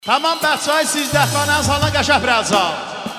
Tamam bəçay siz dəfənən salın qəşəh birazca.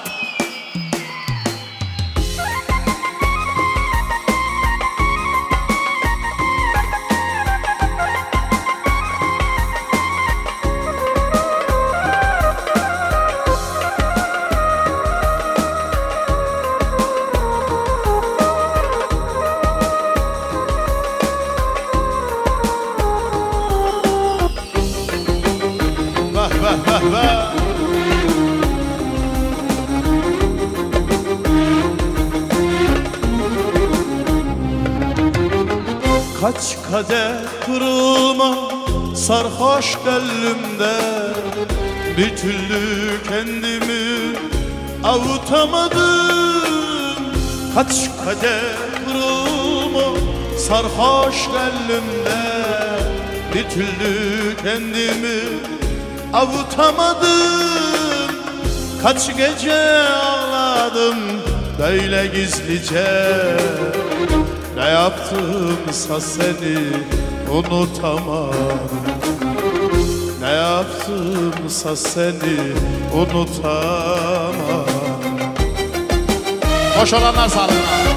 Kaç kadeh kırılma sarhoş gönlümde, bir türlü kendimi avutamadım. Kaç kadeh kırılma sarhoş gönlümde, bir türlü kendimi avutamadım. Kaç gece ağladım böyle gizlice, ne yaptımsa seni unutamam. Ne yaptımsa seni unutamam. Hoş olanlar sağlığına.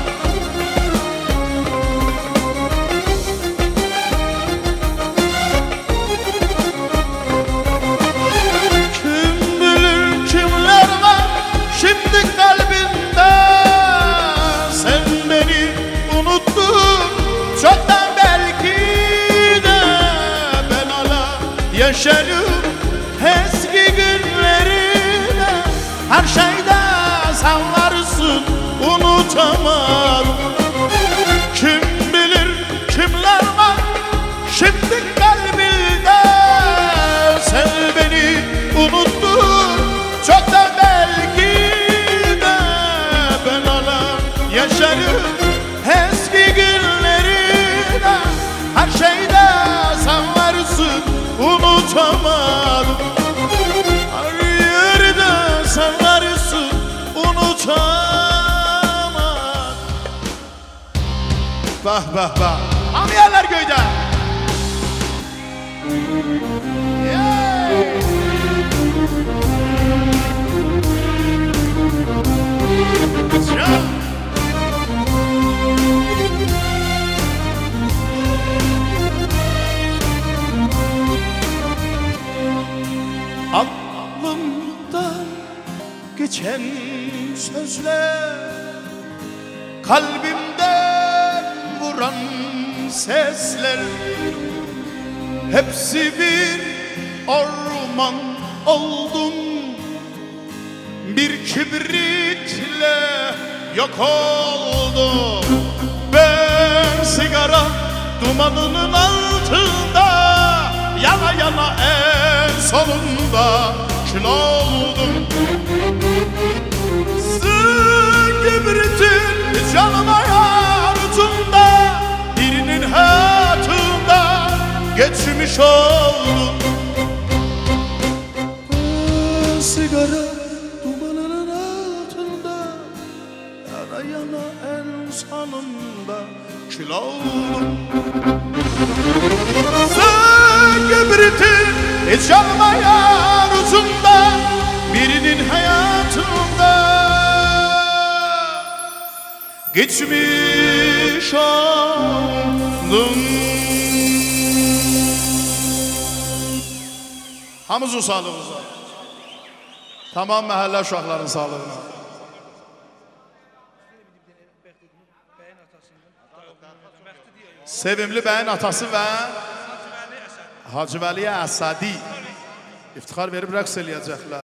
Kim bilir kimler var şimdi kalbinde. Sen beni unuttun çoktan belki de, ben hala yaşarım eski günlerine. Her şeyde sen varsın, unutamam. Kim bilir kimler var şimdi kalbinde. Sen beni unuttun çoktan belki de, ben hala yaşarım eski günlerine. Her şeyde sen varsın, unutamam. Her yerde sen varsın, unutamam. Bah bah bah, hamiyerler göyde. Aklımdan geçen sözler, kalbimden vuran sesler, hepsi bir orman oldum. Bir kibritle yok oldum. Ben sigara dumanının altında, yana yana en sonunda kül oldum. Sen kibritin canıma yardımda, birinin hayatında geçmiş oldum. Ben sigara dumanının altında, yana yana en sonunda kül oldum. Sen kibritin canıma yardımda, birinin hayatında geçmiş oldum. Hamımızın sağlığımıza. Tamam mahalle uşaqların sağlığına. Sevimli bəyin atası və Hacı Vəliyə Əsədi iftixar verib rəqs eləyəcəklər.